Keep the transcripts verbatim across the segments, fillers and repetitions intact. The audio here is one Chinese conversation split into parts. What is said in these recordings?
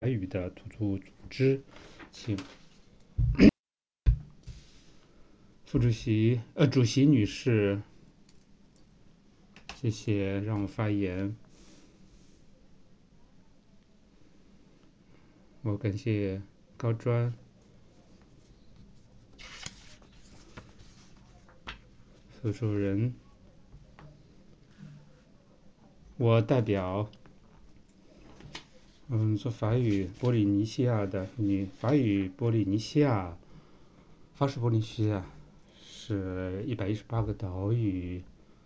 法语的突出组织，请副主席呃主席女士，谢谢让我发言。我感谢高专所有人，我代表嗯说法语波利尼西亚的女法语波利尼西亚，法式波利尼西亚是一百一十八个岛屿，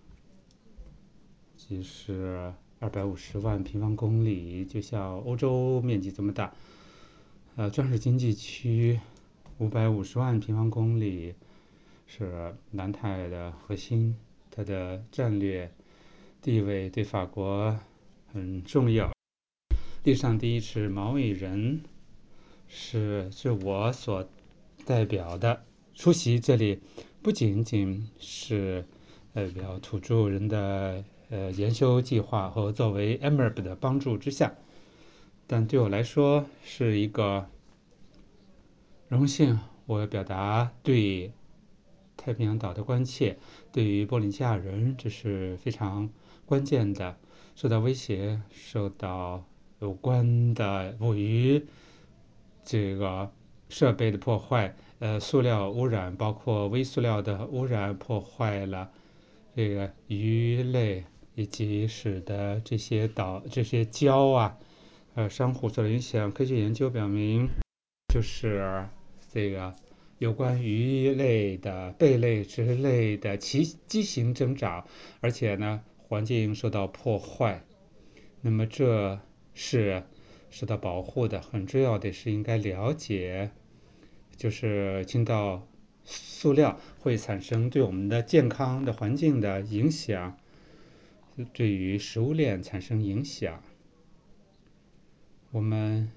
即是二百五十万平方公里，就像欧洲面积这么大。呃，专属经济区五百五十万平方公里，是南太的核心，它的战略地位对法国很重要。历史上第一次毛裔人是是我所代表的出席这里，不仅仅是代表土著人的呃研修计划和作为 E M E R B 的帮助之下，但对我来说是一个荣幸。我要表达对太平洋岛的关切，对于波利尼西亚人这是非常关键的，受到威胁，受到有关的捕鱼这个设备的破坏，呃，塑料污染，包括微塑料的污染，破坏了这个鱼类，以及使得这些岛这些礁啊，呃，珊瑚受到影响。科学研究表明，就是这个有关鱼类的、贝类之类的其畸形增长，而且呢，环境受到破坏。那么这是受到保护的，很重要的是应该了解，就是听到塑料会产生对我们的健康的环境的影响，对于食物链产生影响。我们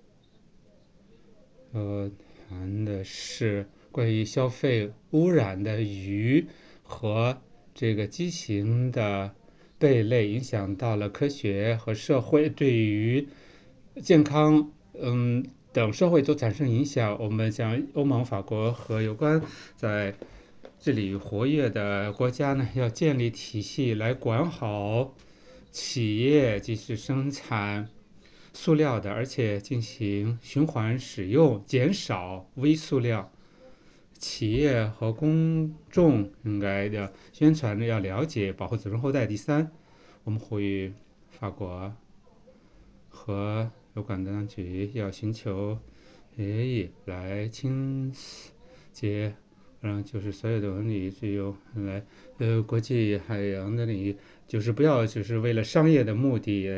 呃谈的是关于消费污染的鱼和这个畸形的贝类影响到了科学和社会，对于健康嗯等社会都产生影响。我们像欧盟、法国和有关在这里活跃的国家呢，要建立体系来管好企业即是生产塑料的，而且进行循环使用，减少微塑料。企业和公众应该的宣传的要了解保护子孙后代。第三，我们呼吁法国和有关的当局要寻求协议来清洁，让就是所有的文旅只有来呃国际海洋的领域，就是不要就是为了商业的目的